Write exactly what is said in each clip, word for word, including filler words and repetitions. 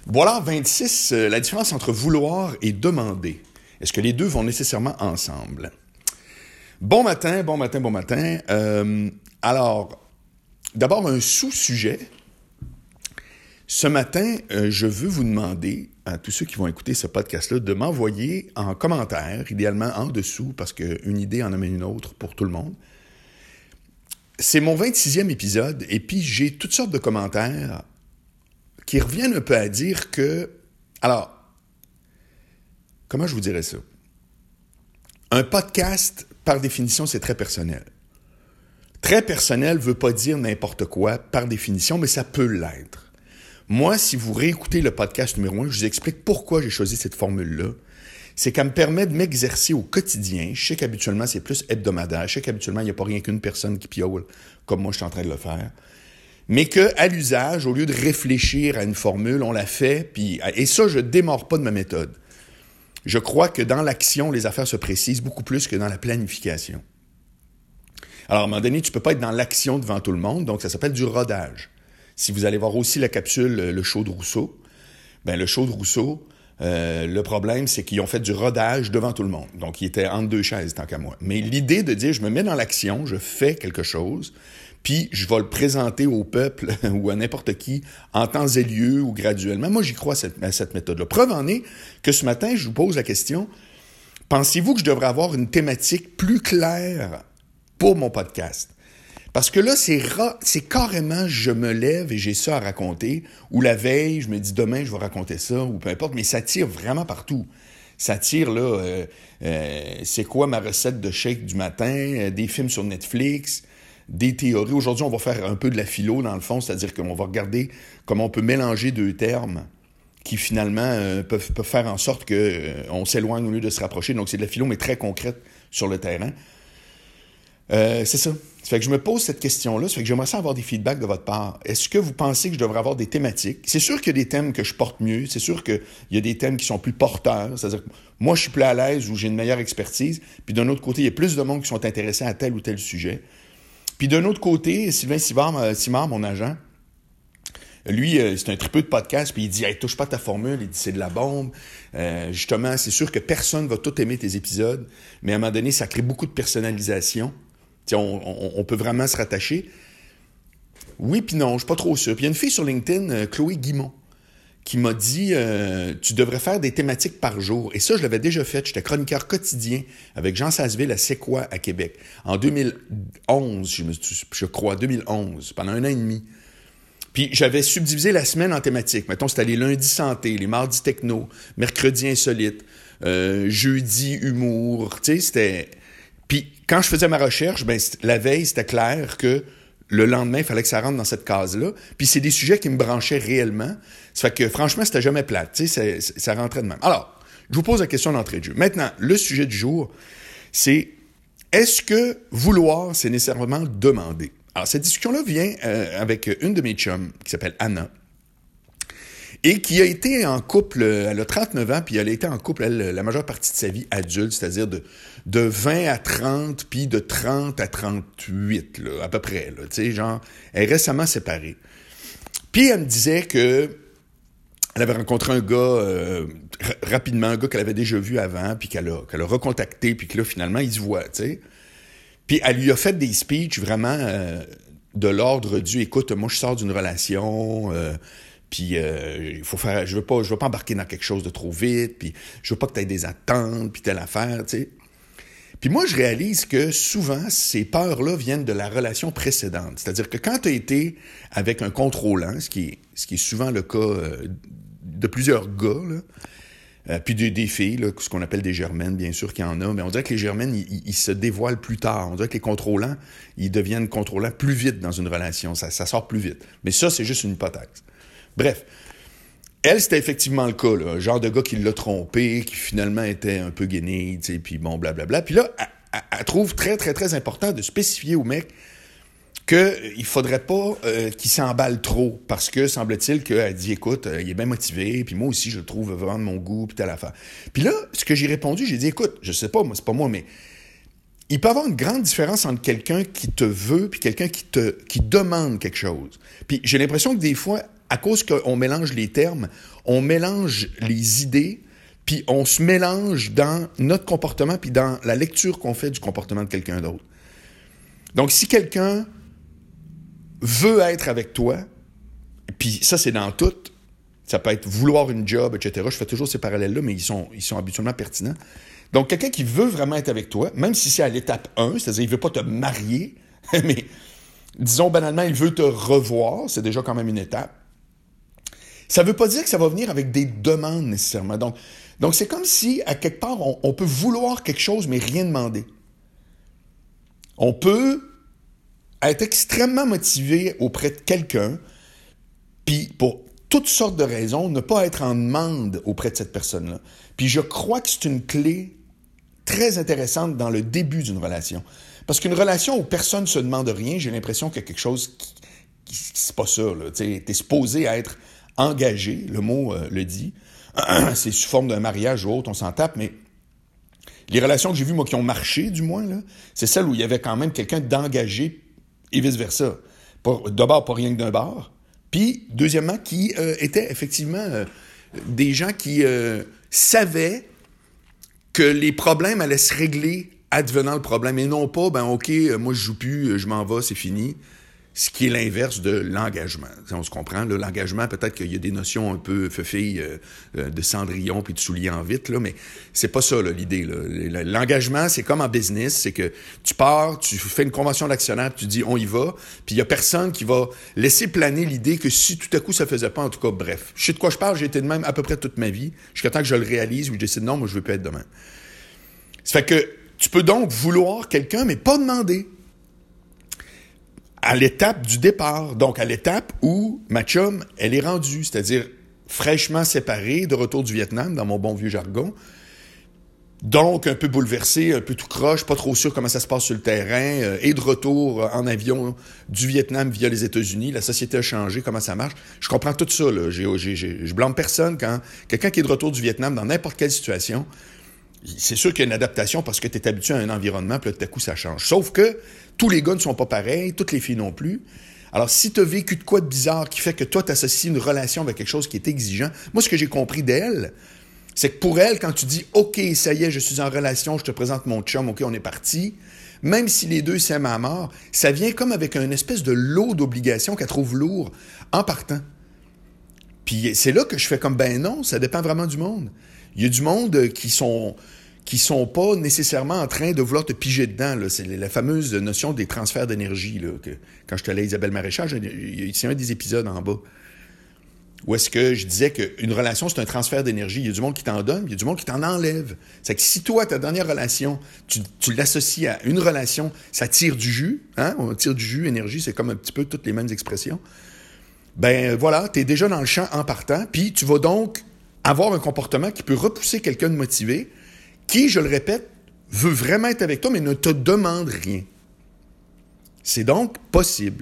Voilà vingt-six, euh, la différence entre vouloir et demander. Est-ce que les deux vont nécessairement ensemble? Bon matin, bon matin, bon matin. Euh, alors, d'abord, un sous-sujet. Ce matin, euh, je veux vous demander à tous ceux qui vont écouter ce podcast-là de m'envoyer en commentaire, idéalement en dessous, parce qu'une idée en amène une autre pour tout le monde. C'est mon vingt-sixième épisode, et puis j'ai toutes sortes de commentaires qui reviennent un peu à dire que... Alors, comment je vous dirais ça? Un podcast, par définition, c'est très personnel. Très personnel ne veut pas dire n'importe quoi, par définition, mais ça peut l'être. Moi, si vous réécoutez le podcast numéro un, je vous explique pourquoi j'ai choisi cette formule-là. C'est qu'elle me permet de m'exercer au quotidien. Je sais qu'habituellement, c'est plus hebdomadaire. Je sais qu'habituellement, il n'y a pas rien qu'une personne qui piaule, comme moi, je suis en train de le faire. Mais qu'à l'usage, au lieu de réfléchir à une formule, on la fait, puis et ça, je ne démords pas de ma méthode. Je crois que dans l'action, les affaires se précisent beaucoup plus que dans la planification. Alors, à un moment donné, tu ne peux pas être dans l'action devant tout le monde, donc ça s'appelle du rodage. Si vous allez voir aussi la capsule Le Show de Rousseau, ben le Show de Rousseau, euh, le problème, c'est qu'ils ont fait du rodage devant tout le monde. Donc, il était entre deux chaises, tant qu'à moi. Mais l'idée de dire, je me mets dans l'action, je fais quelque chose, puis je vais le présenter au peuple ou à n'importe qui en temps et lieu ou graduellement. Moi, j'y crois à cette, à cette méthode-là. Preuve en est que ce matin, je vous pose la question, pensez-vous que je devrais avoir une thématique plus claire pour mon podcast? Parce que là, c'est, ra- c'est carrément je me lève et j'ai ça à raconter, ou la veille, je me dis demain, je vais raconter ça, ou peu importe, mais ça tire vraiment partout. Ça tire, là, euh, euh, c'est quoi ma recette de shake du matin, euh, des films sur Netflix, des théories. Aujourd'hui, on va faire un peu de la philo, dans le fond, c'est-à-dire qu'on va regarder comment on peut mélanger deux termes qui, finalement, euh, peuvent, peuvent faire en sorte qu'on euh, s'éloigne au lieu de se rapprocher. Donc, c'est de la philo, mais très concrète sur le terrain. Euh, c'est ça. Ça fait que je me pose cette question-là, ça fait que j'aimerais ça avoir des feedbacks de votre part. Est-ce que vous pensez que je devrais avoir des thématiques? C'est sûr qu'il y a des thèmes que je porte mieux, c'est sûr qu'il y a des thèmes qui sont plus porteurs, c'est-à-dire que moi, je suis plus à l'aise ou j'ai une meilleure expertise, puis d'un autre côté, il y a plus de monde qui sont intéressés à tel ou tel sujet. Puis d'un autre côté, Sylvain Simard, Simard mon agent, lui, c'est un tripeux de podcast, puis il dit hey, « touche pas ta formule », il dit « c'est de la bombe euh, ». Justement, c'est sûr que personne va tout aimer tes épisodes, mais à un moment donné, ça crée beaucoup de personnalisation. On, on, on peut vraiment se rattacher. Oui, puis non, je suis pas trop sûr. Puis il y a une fille sur LinkedIn, euh, Chloé Guimont, qui m'a dit euh, « tu devrais faire des thématiques par jour ». Et ça, je l'avais déjà fait. J'étais chroniqueur quotidien avec Jean Sasseville à C'est quoi à Québec. En deux mille onze, je, me, je crois, deux mille onze, pendant un an et demi. Puis j'avais subdivisé la semaine en thématiques. Mettons, c'était les lundis santé, les mardis techno, mercredis insolite, euh, jeudi humour. Tu sais, c'était... Puis quand je faisais ma recherche, ben la veille, c'était clair que le lendemain, il fallait que ça rentre dans cette case-là. Puis c'est des sujets qui me branchaient réellement. Ça fait que franchement, c'était jamais plate. Tu sais, ça, ça rentrait de même. Alors, je vous pose la question d'entrée de jeu. Maintenant, le sujet du jour, c'est est-ce que vouloir, c'est nécessairement demander? Alors, cette discussion-là vient euh, avec une de mes chums qui s'appelle Anna et qui a été en couple, elle a trente-neuf ans, puis elle a été en couple, elle, la majeure partie de sa vie adulte, c'est-à-dire de, de vingt à trente, puis de trente à trente-huit, là, à peu près, là, tu sais, genre, elle est récemment séparée. Puis elle me disait que elle avait rencontré un gars, euh, r- rapidement, un gars qu'elle avait déjà vu avant, puis qu'elle a, qu'elle a recontacté, puis que là, finalement, il se voit, tu sais. Puis elle lui a fait des speeches vraiment euh, de l'ordre du « écoute, moi, je sors d'une relation... Euh, » Puis euh, il faut faire, je veux pas, je veux pas embarquer dans quelque chose de trop vite. Puis je veux pas que tu aies des attentes, puis telle affaire, tu sais. Puis moi, je réalise que souvent, ces peurs-là viennent de la relation précédente. C'est-à-dire que quand tu as été avec un contrôlant, ce qui est, ce qui est souvent le cas euh, de plusieurs gars, là, euh, puis des, des filles, là, ce qu'on appelle des germaines, bien sûr qu'il y en a, mais on dirait que les germaines, ils, ils se dévoilent plus tard. On dirait que les contrôlants, ils deviennent contrôlants plus vite dans une relation. Ça, ça sort plus vite. Mais ça, c'est juste une hypothèse. Bref, elle, c'était effectivement le cas, là, un genre de gars qui l'a trompé, qui finalement était un peu gainé, tu sais, puis bon, blablabla. Puis là, elle, elle trouve très, très, très important de spécifier au mec qu'il ne faudrait pas euh, qu'il s'emballe trop, parce que, semble-t-il, qu'elle dit, écoute, euh, il est bien motivé, puis moi aussi, je le trouve vraiment de mon goût, puis telle affaire. Puis là, ce que j'ai répondu, j'ai dit, écoute, je sais pas, moi, c'est pas moi, mais il peut y avoir une grande différence entre quelqu'un qui te veut puis quelqu'un qui te qui demande quelque chose. Puis j'ai l'impression que des fois, à cause qu'on mélange les termes, on mélange les idées, puis on se mélange dans notre comportement, puis dans la lecture qu'on fait du comportement de quelqu'un d'autre. Donc, si quelqu'un veut être avec toi, puis ça, c'est dans tout, ça peut être vouloir une job, et cetera. Je fais toujours ces parallèles-là, mais ils sont, ils sont habituellement pertinents. Donc, quelqu'un qui veut vraiment être avec toi, même si c'est à l'étape un, c'est-à-dire il ne veut pas te marier, mais disons banalement, il veut te revoir, c'est déjà quand même une étape. Ça ne veut pas dire que ça va venir avec des demandes nécessairement. Donc, donc c'est comme si, à quelque part, on, on peut vouloir quelque chose, mais rien demander. On peut être extrêmement motivé auprès de quelqu'un, puis pour toutes sortes de raisons, ne pas être en demande auprès de cette personne-là. Puis je crois que c'est une clé très intéressante dans le début d'une relation. Parce qu'une relation où personne ne se demande rien, j'ai l'impression qu'il y a quelque chose qui... qui c'est pas ça, là. Tu es supposé être engagé, le mot euh, le dit. C'est sous forme d'un mariage ou autre, on s'en tape, mais les relations que j'ai vues, moi, qui ont marché, du moins, là, c'est celles où il y avait quand même quelqu'un d'engagé et vice-versa. D'abord, pas rien que d'un bord. Puis, deuxièmement, qui euh, étaient effectivement euh, des gens qui euh, savaient que les problèmes allaient se régler advenant le problème. Et non pas, ben OK, moi je joue plus, je m'en vais, c'est fini. Ce qui est l'inverse de l'engagement. On se comprend, là, l'engagement, peut-être qu'il y a des notions un peu feufilles euh, de Cendrillon puis de souliers en vitre, là, mais c'est pas ça là, l'idée. Là. L'engagement, c'est comme en business, c'est que tu pars, tu fais une convention d'actionnaire, tu dis on y va, puis il y a personne qui va laisser planer l'idée que si tout à coup ça faisait pas, en tout cas, bref. Je sais de quoi je parle, j'ai été de même à peu près toute ma vie, jusqu'à temps que je le réalise ou je décide non, moi je veux plus être de même. Ça fait que tu peux donc vouloir quelqu'un, mais pas demander. À l'étape du départ, donc à l'étape où ma chum, elle est rendue, c'est-à-dire fraîchement séparée, de retour du Vietnam, dans mon bon vieux jargon, donc un peu bouleversée, un peu tout croche, pas trop sûr comment ça se passe sur le terrain, euh, et de retour en avion du Vietnam via les États-Unis, la société a changé, comment ça marche, je comprends tout ça, là. J'ai, j'ai, j'ai, je blâme personne quand quelqu'un qui est de retour du Vietnam, dans n'importe quelle situation, c'est sûr qu'il y a une adaptation parce que tu es habitué à un environnement, puis là, tout à coup, ça change. Sauf que tous les gars ne sont pas pareils, toutes les filles non plus. Alors, si tu as vécu de quoi de bizarre qui fait que toi, tu associes une relation avec quelque chose qui est exigeant, moi, ce que j'ai compris d'elle, c'est que pour elle, quand tu dis « OK, ça y est, je suis en relation, je te présente mon chum, OK, on est parti », même si les deux s'aiment à mort, ça vient comme avec une espèce de lot d'obligations qu'elle trouve lourd en partant. Puis c'est là que je fais comme « Ben non, ça dépend vraiment du monde ». Il y a du monde qui sont qui sont pas nécessairement en train de vouloir te piger dedans. Là. C'est la fameuse notion des transferts d'énergie. Là, que, quand je te l'ai Isabelle Maréchal, c'est un des épisodes en bas où est-ce que je disais qu'une relation, c'est un transfert d'énergie. Il y a du monde qui t'en donne, il y a du monde qui t'en enlève. C'est que si toi, ta dernière relation, tu, tu l'associes à une relation, ça tire du jus. Hein? On tire du jus, énergie, c'est comme un petit peu toutes les mêmes expressions. Ben voilà, tu es déjà dans le champ en partant, puis tu vas donc avoir un comportement qui peut repousser quelqu'un de motivé, qui, je le répète, veut vraiment être avec toi, mais ne te demande rien. C'est donc possible.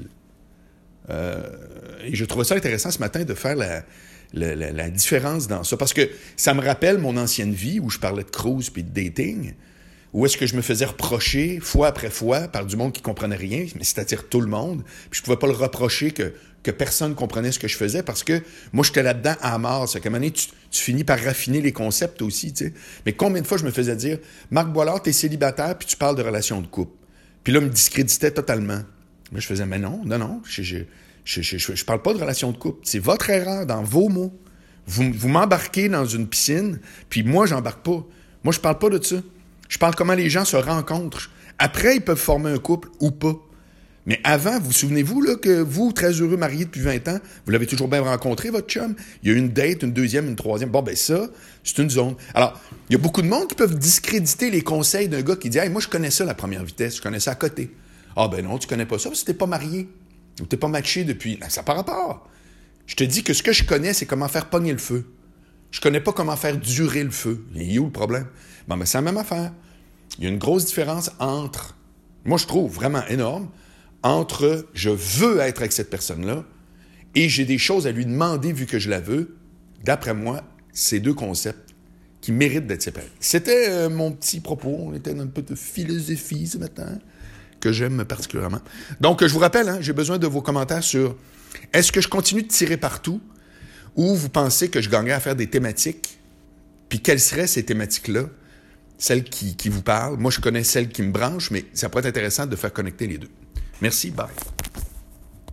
Euh, et je trouvais ça intéressant ce matin de faire la, la, la, la différence dans ça, parce que ça me rappelle mon ancienne vie où je parlais de cruise puis de dating, où est-ce que je me faisais reprocher fois après fois par du monde qui comprenait rien, mais c'est-à-dire tout le monde, puis je pouvais pas le reprocher que que personne comprenait ce que je faisais parce que moi, j'étais là-dedans à mort. C'est qu'à un moment donné, tu, tu finis par raffiner les concepts aussi, tu sais. Mais combien de fois je me faisais dire « Marc Boilard, t'es célibataire, puis tu parles de relations de couple. » Puis là, il me discréditait totalement. Moi, je faisais « Mais non, non, non, je je, je, je, je, je parle pas de relations de couple. C'est votre erreur dans vos mots. Vous, vous m'embarquez dans une piscine, puis moi, j'embarque pas. Moi, je parle pas de ça. Je parle comment les gens se rencontrent. Après, ils peuvent former un couple ou pas. Mais avant, vous, vous souvenez-vous là, que vous, très heureux marié depuis vingt ans, vous l'avez toujours bien rencontré, votre chum? Il y a eu une date, une deuxième, une troisième. Bon, ben ça, c'est une zone. Alors, il y a beaucoup de monde qui peuvent discréditer les conseils d'un gars qui dit « Hey, moi, je connais ça, la première vitesse. Je connais ça à côté. » Ah ben non, tu connais pas ça parce que t'es pas marié. Ou t'es pas matché depuis. Ben, ça n'a pas rapport. Je te dis que ce que je connais, c'est comment faire pogner le feu. Je connais pas comment faire durer le feu. Il est où le problème? Bon, ben c'est la même affaire. Il y a une grosse différence entre, moi, je trouve vraiment énorme, entre je veux être avec cette personne-là et j'ai des choses à lui demander vu que je la veux. D'après moi, c'est deux concepts qui méritent d'être séparés. C'était euh, mon petit propos. On était dans un peu de philosophie ce matin. que j'aime particulièrement. Donc, je vous rappelle, hein, j'ai besoin de vos commentaires sur est-ce que je continue de tirer partout ou vous pensez que je gagnerais à faire des thématiques? Puis quelles seraient ces thématiques-là? Celles qui, qui vous parlent. Moi, je connais celles qui me branchent, mais ça pourrait être intéressant de faire connecter les deux. Merci, bye.